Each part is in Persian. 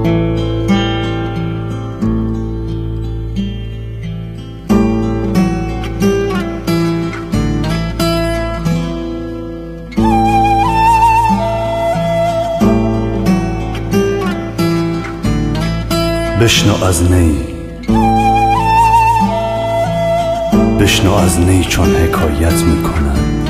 بشنو از نی، بشنو از نی چون حکایت می کند،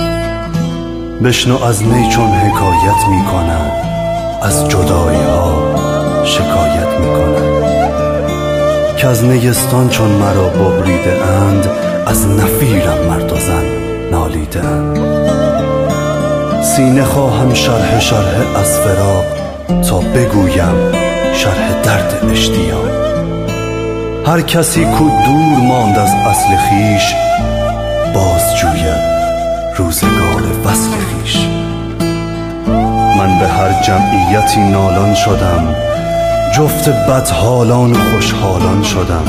بشنو از نی چون حکایت می کند، از جدایی ها شکایت می کند. که از نیستان چون مرا ببریده اند، از نفیرم مرد و زن نالیده اند. سینه خواهم شرح شرح از فراق، تا بگویم شرح درد اشتیاق. هر کسی کو دور ماند از اصل خویش، باز جوید روزگار وصل خویش. من به هر جمعیتی نالان شدم، جفت بدحالان خوشحالان شدم.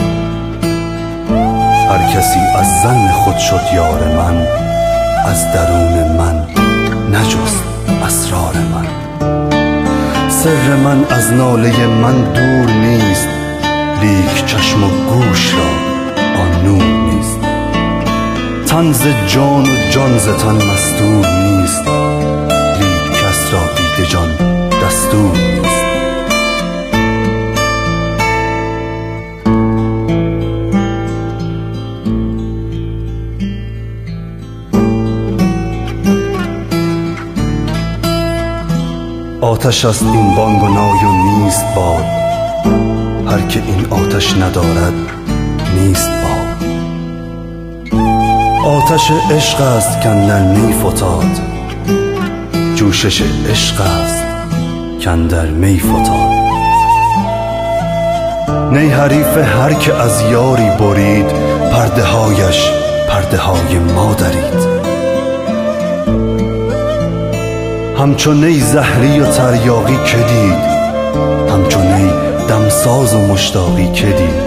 هر کسی از ظن خود شد یار من، از درون من نجست اسرار من. سر من از ناله من دور نیست، لیک چشم و گوش را آن نور نیست. تن ز جان و جان ز تن مستور نیست، لیک کس را دید جان دستور نیست. آتش است این بانگ و نای و نیست باد، هر که این آتش ندارد نیست باد. آتش عشق است کاندر نی فتاد، جوشش عشق است کاندر می فتاد. نی حریف هر که از یاری برید، پرده هایش پرده های ما درید. همچون نی زهری و تریاقی که دید، همچون نی دمساز و مشتاقی که دید.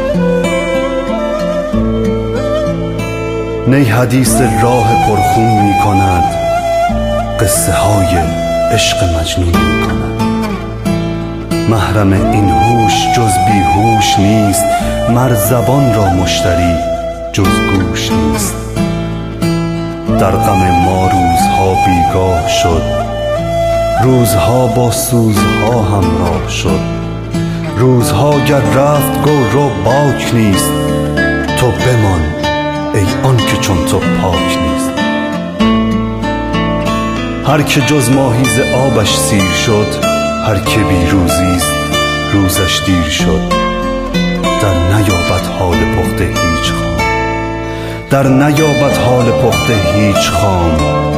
نی حدیث راه پرخون می کند، قصه های عشق مجنون می کند. محرم این هوش جز بیهوش نیست، مر زبان را مشتری جز گوش نیست. در غم ما روزها بیگاه شد، روزها با سوزها همراه شد. روزها گر رفت گو رو باک نیست، تو بمان ای آن که چون تو پاک نیست. هر که جز ماهی ز آبش سیر شد، هر که بی روزیست روزش دیر شد. در نیابد حال پخته هیچ خام، در نیابد حال پخته هیچ خام.